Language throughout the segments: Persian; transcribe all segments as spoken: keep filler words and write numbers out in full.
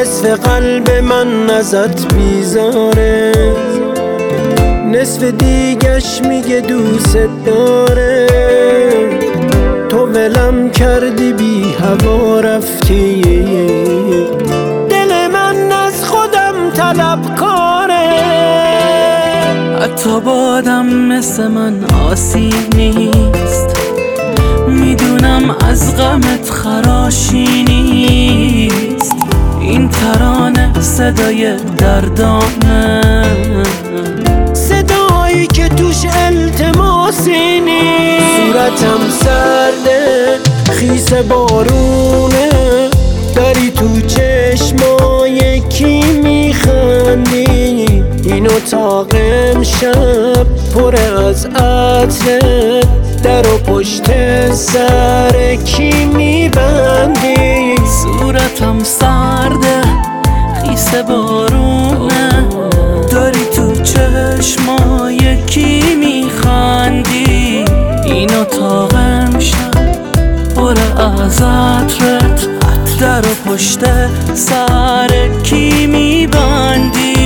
نصف قلب من ازت بیزاره، نصف دیگش میگه دوست داره. تو ولم کردی بی هوا رفتی، دل من از خودم طلب کاره. حتی بادم مثل من آسیب نیست، میدونم از غمت خراشی نیست. این ترانه صدای دردانه، صدایی که توش التماسی نیست. صورتم سرده خیس بارونه، داری تو چشمای کی میخندی. این اتاق امشب پر از عطرت، در و پشت سر کی میبندی. صورتم سرده خیس بارونه، داری تو چشمای کی میخندی. این اتاق امشب پر از عطرت، در و پشت سر کی میبندی.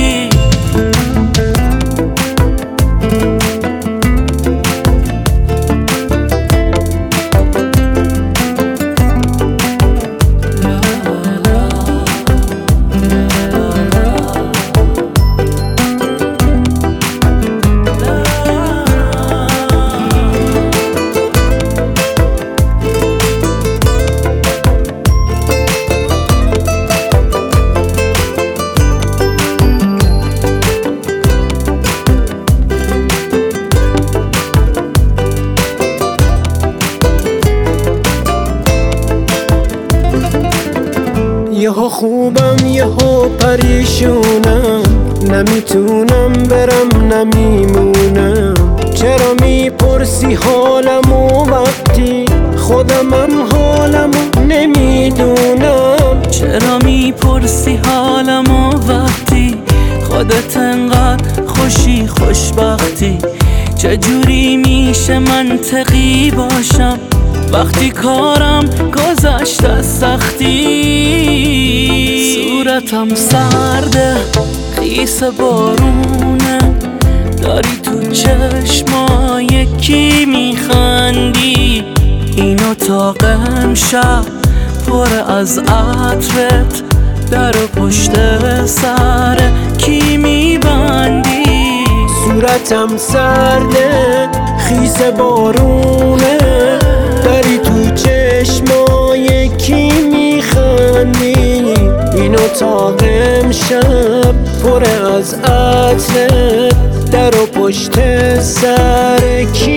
یهو خوبم یهو پریشونم، نمیتونم برم نمیمونم. چرا میپرسی حالمو وقتی خودمم حالمو نمیدونم؟ چرا میپرسی حالمو وقتی خودت انقدر خوشی خوشبختی؟ چجوری میشه منطقی باشم وقتی کارم گذشت از سختی؟ صورتم سرده خیس بارونه، داری تو چشمای کی میخندی. این اتاق امشب پر از عطرت، در و پشت سر کی میبندی. صورتم سرده خیس بارونه، داری تو چشمای کی میخندی. این اتاق امشب پر از عطرت، در و پشت سر کی